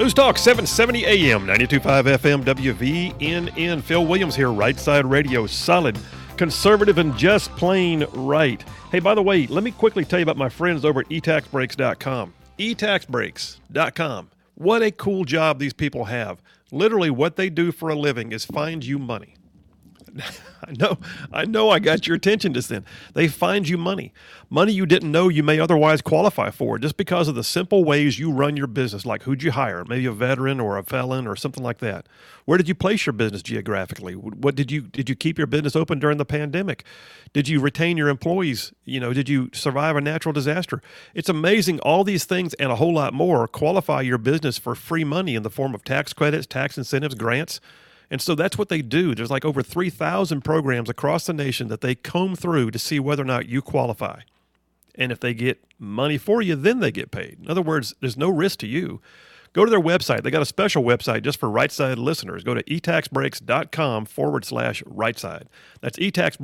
News Talk 770 AM, 92.5 FM, WVNN. Phil Williams here, Right Side Radio, solid, conservative, and just plain right. Hey, by the way, let me quickly tell you about my friends over at eTaxBreaks.com. eTaxBreaks.com. What a cool job these people have. Literally what they do for a living is find you money. I know I got your attention just then. They find you money you didn't know you may otherwise qualify for just because of the simple ways you run your business, like who'd you hire, maybe a veteran or a felon or something like that. Where did you place your business geographically? What did you keep your business open during the pandemic? Did you retain your employees? Did you survive a natural disaster? It's amazing. All these things and a whole lot more qualify your business for free money in the form of tax credits, tax incentives, grants. And so that's what they do. There's like over 3,000 programs across the nation that they comb through to see whether or not you qualify. And if they get money for you, then they get paid. In other words, there's no risk to you. Go to their website. They got a special website just for Right Side listeners. Go to etaxbreaks.com/right side. That's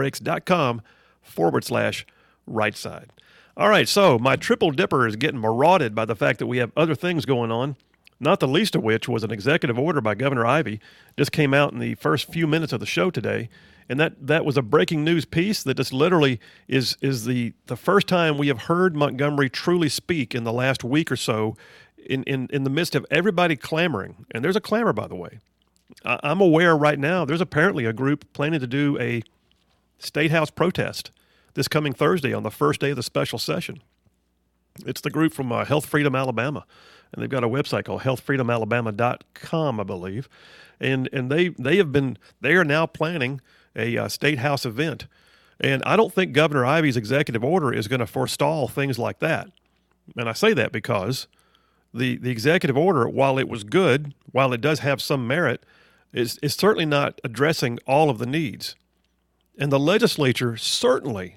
etaxbreaks.com/right side. All right, so my triple dipper is getting marauded by the fact that we have other things going on. Not the least of which was an executive order by Governor Ivey. Just came out in the first few minutes of the show today. And that was a breaking news piece that just literally is the first time we have heard Montgomery truly speak in the last week or so in the midst of everybody clamoring. And there's a clamor, by the way. I'm aware right now there's apparently a group planning to do a State House protest this coming Thursday on the first day of the special session. It's the group from Health Freedom Alabama. And they've got a website called healthfreedomalabama.com, I believe. And they are now planning a State House event. And I don't think Governor Ivey's executive order is going to forestall things like that. And I say that because the executive order, while it was good, while it does have some merit, is certainly not addressing all of the needs. And the legislature certainly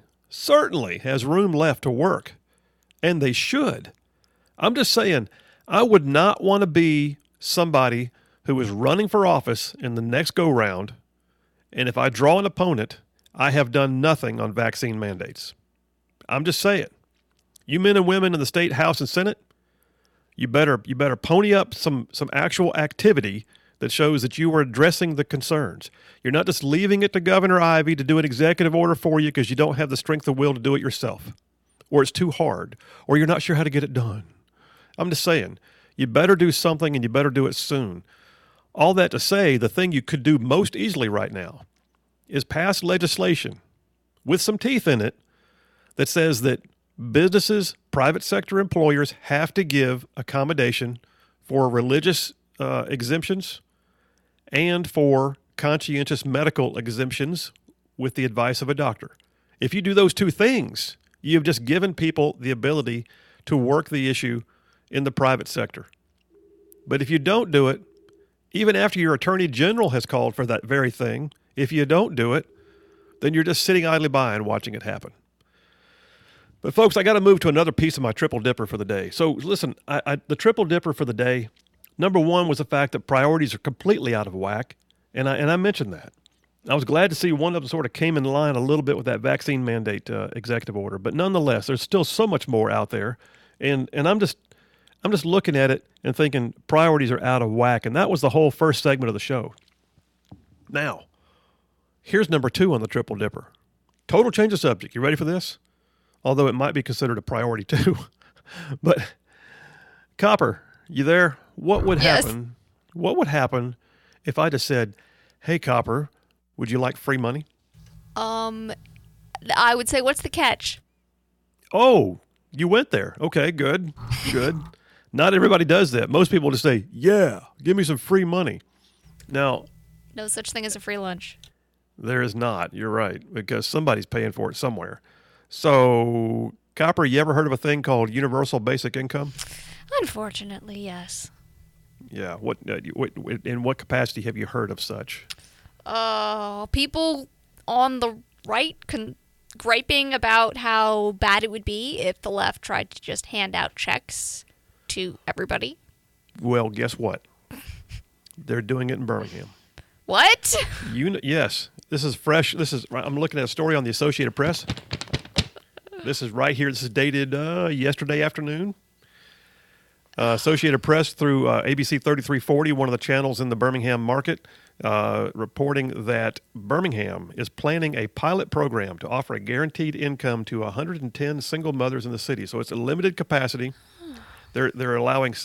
has room left to work. And they should. I'm just saying, I would not want to be somebody who is running for office in the next go-round, and if I draw an opponent, I have done nothing on vaccine mandates. I'm just saying. You men and women in the State House and Senate, you better pony up some actual activity that shows that you are addressing the concerns. You're not just leaving it to Governor Ivey to do an executive order for you because you don't have the strength of will to do it yourself, or it's too hard, or you're not sure how to get it done. I'm just saying, you better do something and you better do it soon. All that to say, the thing you could do most easily right now is pass legislation with some teeth in it that says that businesses, private sector employers have to give accommodation for religious exemptions and for conscientious medical exemptions with the advice of a doctor. If you do those two things, you've just given people the ability to work the issue in the private sector. But if you don't do it, even after your attorney general has called for that very thing, if you don't do it, then you're just sitting idly by and watching it happen. But folks, I got to move to another piece of my triple dipper for the day. So listen, the triple dipper for the day, number one was the fact that priorities are completely out of whack, and I mentioned that. I was glad to see one of them sort of came in line a little bit with that vaccine mandate executive order, but nonetheless, there's still so much more out there, and I'm just looking at it and thinking priorities are out of whack. And that was the whole first segment of the show. Now, here's number two on the triple dipper. Total change of subject. You ready for this? Although it might be considered a priority too. But Copper, you there? What would happen? What would happen if I just said, "Hey Copper, would you like free money?" I would say, what's the catch? Oh, you went there. Okay, good. Not everybody does that. Most people just say, yeah, give me some free money. Now, no such thing as a free lunch. There is not. You're right, because somebody's paying for it somewhere. So, Copper, you ever heard of a thing called universal basic income? Unfortunately, yes. Yeah. In what capacity have you heard of such? People on the right griping about how bad it would be if the left tried to just hand out checks to everybody. Well, guess what? They're doing it in Birmingham. What? Yes. This is fresh. I'm looking at a story on the Associated Press. This is right here. This is dated yesterday afternoon. Associated Press through ABC 3340, one of the channels in the Birmingham market, reporting that Birmingham is planning a pilot program to offer a guaranteed income to 110 single mothers in the city. So it's a limited capacity. They're allowing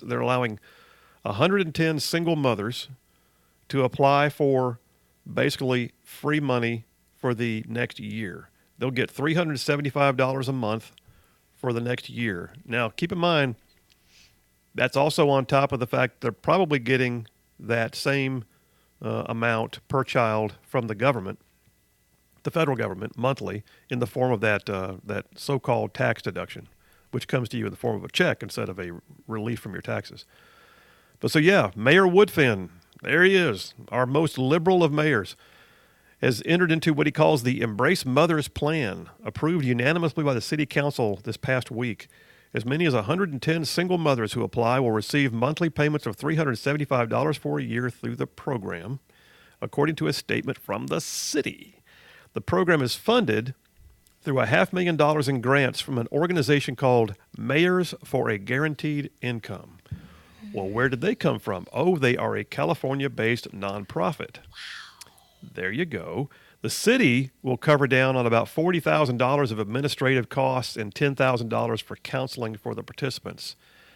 110 single mothers to apply for basically free money for the next year. They'll get $375 a month for the next year. Now, keep in mind, that's also on top of the fact they're probably getting that same amount per child from the government, the federal government, monthly, in the form of that so-called tax deduction, which comes to you in the form of a check instead of a relief from your taxes. But so, yeah, Mayor Woodfin, there he is, our most liberal of mayors, has entered into what he calls the Embrace Mothers Plan, approved unanimously by the city council this past week. As many as 110 single mothers who apply will receive monthly payments of $375 for a year through the program, according to a statement from the city. The program is funded through $500,000 in grants from an organization called Mayors for a Guaranteed Income. Well, where did they come from? Oh, they are a California-based nonprofit. There you go. The city will cover down on about $40,000 of administrative costs and $10,000 for counseling for the participants.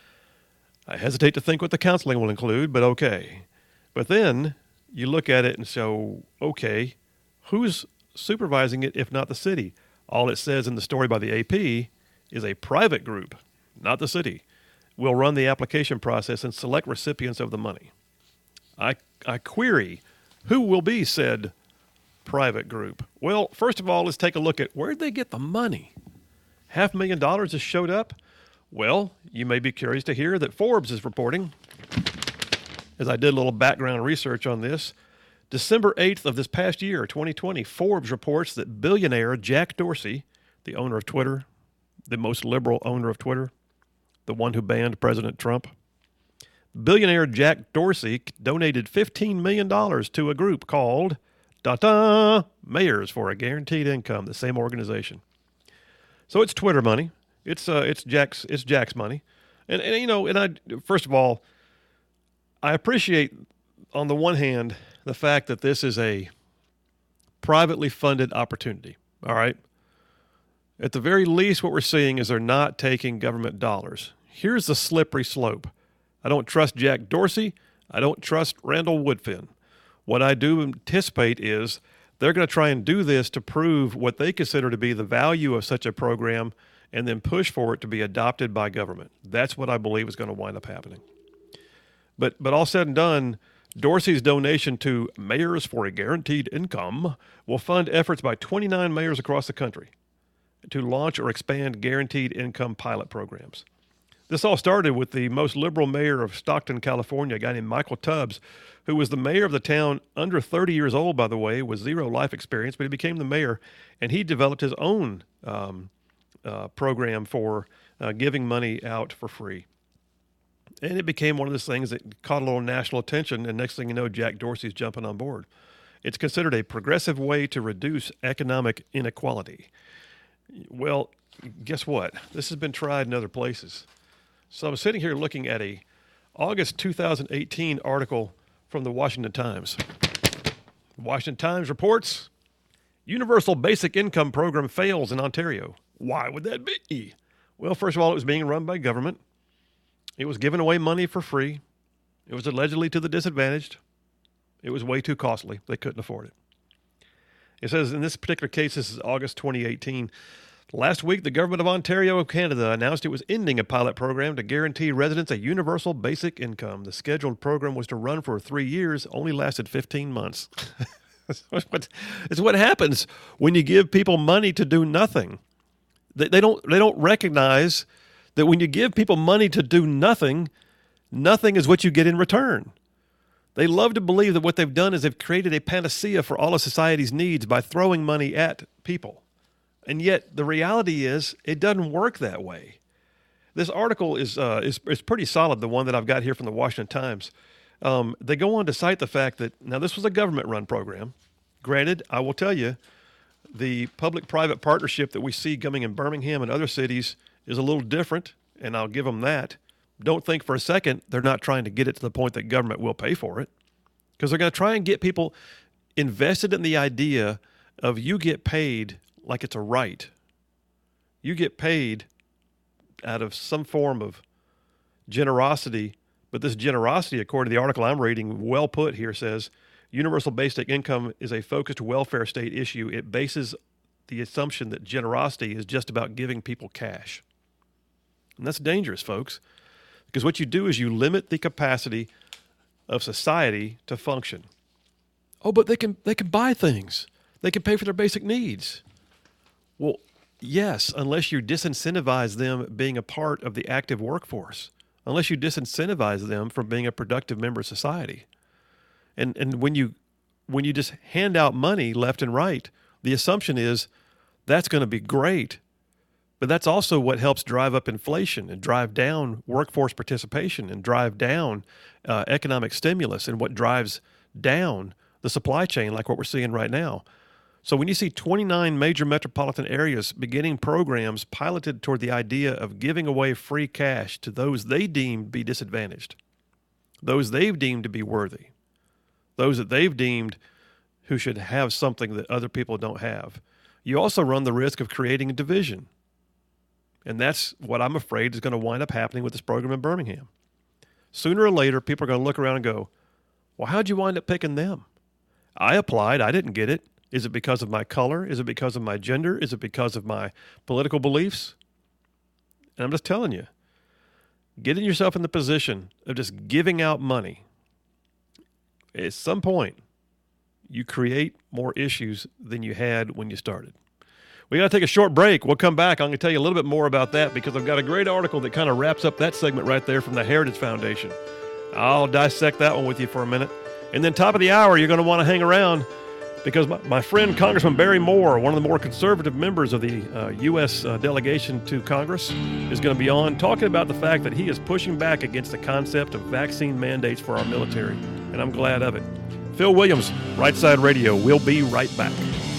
I hesitate to think what the counseling will include, but okay. But then you look at it and so, okay, who's supervising it if not the city? All it says in the story by the AP is a private group, not the city, will run the application process and select recipients of the money. I query, who will be said private group? Well, first of all, let's take a look at where'd they get the money? $500,000 just showed up? Well, you may be curious to hear that Forbes is reporting, as I did a little background research on this, December 8th of this past year, 2020, Forbes reports that billionaire Jack Dorsey, the owner of Twitter, the most liberal owner of Twitter, the one who banned President Trump, billionaire Jack Dorsey donated $15 million to a group called Mayors for a Guaranteed Income, the same organization. So it's Twitter money. It's Jack's money. And first of all, I appreciate on the one hand the fact that this is a privately funded opportunity. All right. At the very least, what we're seeing is they're not taking government dollars. Here's the slippery slope. I don't trust Jack Dorsey. I don't trust Randall Woodfin. What I do anticipate is they're going to try and do this to prove what they consider to be the value of such a program and then push for it to be adopted by government. That's what I believe is going to wind up happening. But all said and done, Dorsey's donation to Mayors for a Guaranteed Income will fund efforts by 29 mayors across the country to launch or expand guaranteed income pilot programs. This all started with the most liberal mayor of Stockton, California, a guy named Michael Tubbs, who was the mayor of the town, under 30 years old, by the way, with zero life experience, but he became the mayor, and he developed his own program for giving money out for free. And it became one of those things that caught a little national attention, and next thing you know, Jack Dorsey's jumping on board. It's considered a progressive way to reduce economic inequality. Well, guess what? This has been tried in other places. So I'm sitting here looking at a August 2018 article from the Washington Times. The Washington Times reports, Universal Basic Income Program fails in Ontario. Why would that be? Well, first of all, it was being run by government. It was giving away money for free. It was allegedly to the disadvantaged. It was way too costly. They couldn't afford it. It says in this particular case, this is August 2018, last week, the government of Ontario, Canada, announced it was ending a pilot program to guarantee residents a universal basic income. The scheduled program was to run for 3 years, only lasted 15 months. It's what happens when you give people money to do nothing. They don't recognize that when you give people money to do nothing, nothing is what you get in return. They love to believe that what they've done is they've created a panacea for all of society's needs by throwing money at people. And yet the reality is it doesn't work that way. This article is pretty solid, the one that I've got here from the Washington Times. They go on to cite the fact that, now this was a government-run program. Granted, I will tell you, the public-private partnership that we see coming in Birmingham and other cities is a little different, and I'll give them that. don't think for a second they're not trying to get it to the point that government will pay for it, because they're going to try and get people invested in the idea of you get paid like it's a right. You get paid out of some form of generosity, but this generosity, according to the article I'm reading, well put here, says universal basic income is a focused welfare state issue. It bases the assumption that generosity is just about giving people cash. And that's dangerous, folks, because what you do is you limit the capacity of society to function. Oh, but they can buy things. They can pay for their basic needs. Well, yes, unless you disincentivize them being a part of the active workforce, unless you disincentivize them from being a productive member of society. And when you just hand out money left and right, the assumption is that's going to be great. But that's also what helps drive up inflation and drive down workforce participation and drive down economic stimulus, and what drives down the supply chain, like what we're seeing right now. So when you see 29 major metropolitan areas beginning programs piloted toward the idea of giving away free cash to those they deem to be disadvantaged, those they've deemed to be worthy, those that they've deemed who should have something that other people don't have, you also run the risk of creating a division. And that's what I'm afraid is going to wind up happening with this program in Birmingham. Sooner or later, people are going to look around and go, well, how'd you wind up picking them? I applied. I didn't get it. Is it because of my color? Is it because of my gender? Is it because of my political beliefs? And I'm just telling you, getting yourself in the position of just giving out money, at some point, you create more issues than you had when you started. We got to take a short break. We'll come back. I'm going to tell you a little bit more about that, because I've got a great article that kind of wraps up that segment right there from the Heritage Foundation. I'll dissect that one with you for a minute. And then top of the hour, you're going to want to hang around, because my friend Congressman Barry Moore, one of the more conservative members of the U.S. delegation to Congress, is going to be on talking about the fact that he is pushing back against the concept of vaccine mandates for our military, and I'm glad of it. Phil Williams, Right Side Radio. We'll be right back.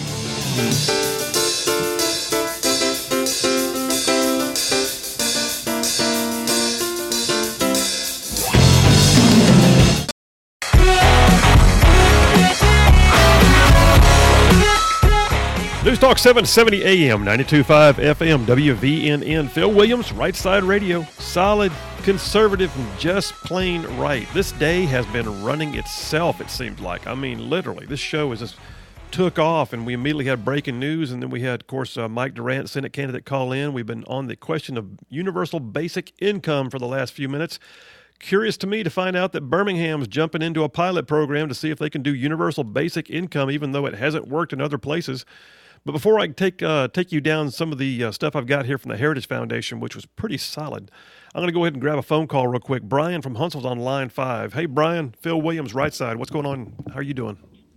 News Talk 770 AM, 92.5 FM, WVNN. Phil Williams, Right Side Radio. Solid, conservative, and just plain right. This day has been running itself, it seems like. I mean, literally. This show is just took off, and we immediately had breaking news, and then we had, of course, Mike Durant, Senate candidate, call in. We've been on the question of universal basic income for the last few minutes. Curious to me to find out that Birmingham's jumping into a pilot program to see if they can do universal basic income, even though it hasn't worked in other places. But before I take you down some of the stuff I've got here from the Heritage Foundation, which was pretty solid, I'm going to go ahead and grab a phone call real quick. Brian from Huntsville's on line 5. Hey, Brian, Phil Williams, Right Side. What's going on? How are you doing?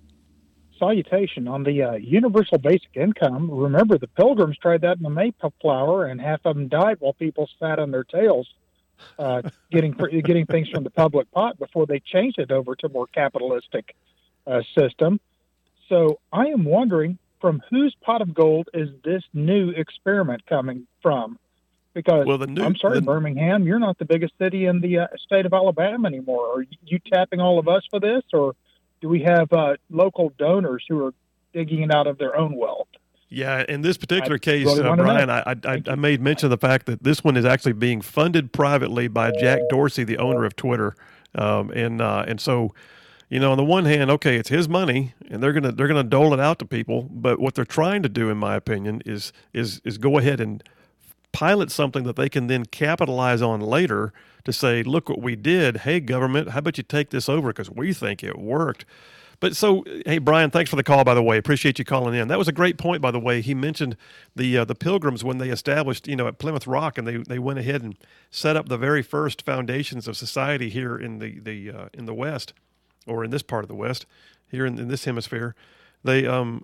Salutation. On the universal basic income, remember the Pilgrims tried that in the Mayflower, and half of them died while people sat on their tails getting things from the public pot before they changed it over to a more capitalistic system. So I am wondering, from whose pot of gold is this new experiment coming from? Because, Birmingham, you're not the biggest city in the state of Alabama anymore. Are you tapping all of us for this, or do we have local donors who are digging it out of their own wealth? Yeah, in this particular case, Brian, I made mention of the fact that this one is actually being funded privately by Jack Dorsey, the owner of Twitter, and so, you know, on the one hand, okay, it's his money, and they're gonna dole it out to people. But what they're trying to do, in my opinion, is go ahead and pilot something that they can then capitalize on later to say, look what we did. Hey, government, how about you take this over because we think it worked. But so, hey, Brian, thanks for the call, by the way. Appreciate you calling in. That was a great point, by the way. He mentioned the Pilgrims when they established, at Plymouth Rock, and they went ahead and set up the very first foundations of society here in the West, or in this part of the West, here in this hemisphere. They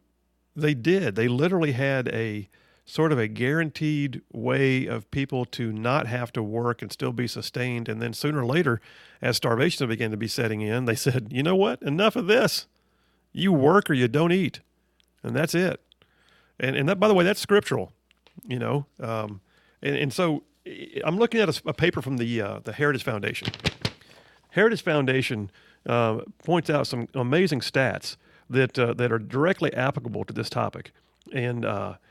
did. They literally had a sort of a guaranteed way of people to not have to work and still be sustained. And then sooner or later, as starvation began to be setting in, they said, you know what? Enough of this. You work or you don't eat. And that's it. And that, by the way, that's scriptural, and so I'm looking at a paper from the Heritage Foundation. Heritage Foundation points out some amazing stats that are directly applicable to this topic, and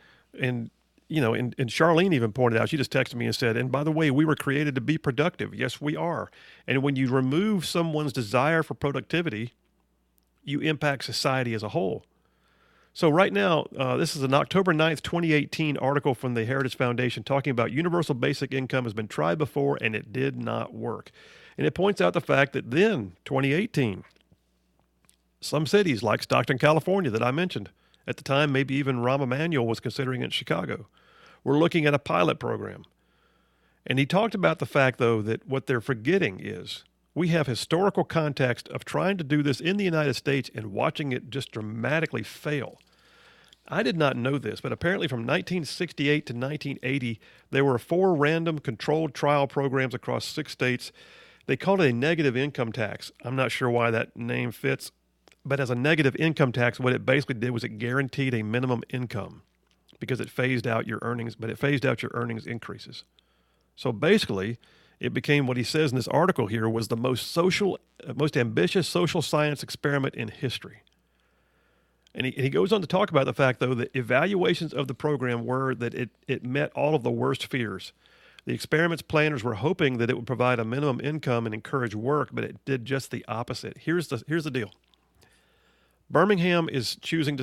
Charlene even pointed out. She just texted me and said, "And by the way, we were created to be productive. Yes, we are. And when you remove someone's desire for productivity, you impact society as a whole." So right now, this is an October 9th, 2018 article from the Heritage Foundation talking about universal basic income has been tried before and it did not work. And it points out the fact that then, 2018, some cities like Stockton, California, that I mentioned, at the time maybe even Rahm Emanuel was considering it in Chicago, were looking at a pilot program. And he talked about the fact, though, that what they're forgetting is we have historical context of trying to do this in the United States and watching it just dramatically fail. I did not know this, but apparently from 1968 to 1980, there were 4 random controlled trial programs across 6 states. They called it a negative income tax. I'm not sure why that name fits, but as a negative income tax, what it basically did was it guaranteed a minimum income because it phased out your earnings, but it phased out your earnings increases. So basically, it became what he says in this article here was the most ambitious social science experiment in history. And he goes on to talk about the fact, though, that evaluations of the program were that it met all of the worst fears. The experiment's planners were hoping that it would provide a minimum income and encourage work, but it did just the opposite. Here's the deal. Birmingham is choosing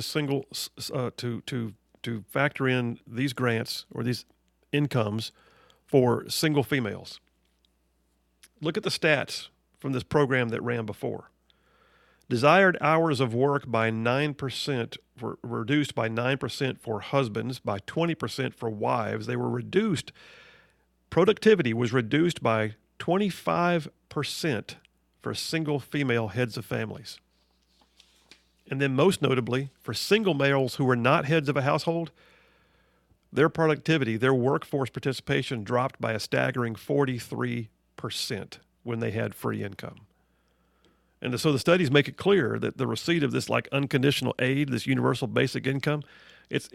to factor in these grants or these incomes for single females. Look at the stats from this program that ran before. Desired hours of work by 9% were reduced by 9% for husbands, by 20% for wives. They were reduced. Productivity was reduced by 25% for single female heads of families. And then most notably, for single males who were not heads of a household, their productivity, their workforce participation dropped by a staggering 43% when they had free income. And so the studies make it clear that the receipt of this like unconditional aid, this universal basic income, it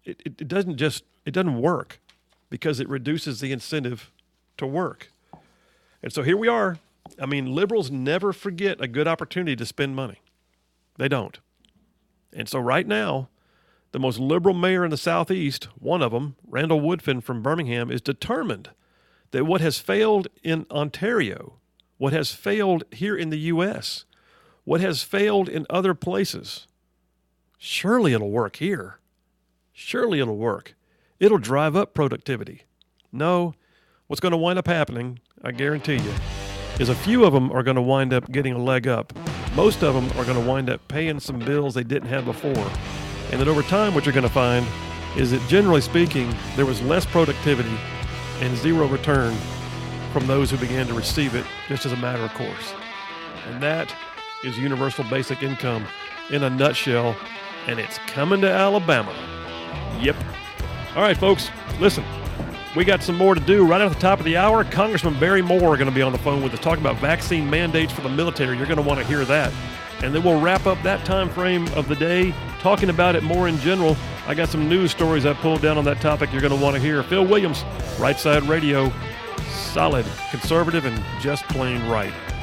doesn't work because it reduces the incentive to work. And so here we are. I mean, liberals never forget a good opportunity to spend money. They don't. And so right now, the most liberal mayor in the Southeast, one of them, Randall Woodfin from Birmingham, is determined that what has failed in Ontario, what has failed here in the U.S., what has failed in other places, surely it'll work here. Surely it'll work. It'll drive up productivity. No, what's going to wind up happening, I guarantee you, is a few of them are going to wind up getting a leg up. Most of them are going to wind up paying some bills they didn't have before. And that over time, what you're going to find is that generally speaking, there was less productivity and zero return from those who began to receive it just as a matter of course. And that is universal basic income in a nutshell, and it's coming to Alabama. Yep. All right, folks, listen. We got some more to do. Right at the top of the hour, Congressman Barry Moore are going to be on the phone with us talking about vaccine mandates for the military. You're going to want to hear that. And then we'll wrap up that time frame of the day, talking about it more in general. I got some news stories I pulled down on that topic you're going to want to hear. Phil Williams, Right Side Radio, solid, conservative, and just plain right.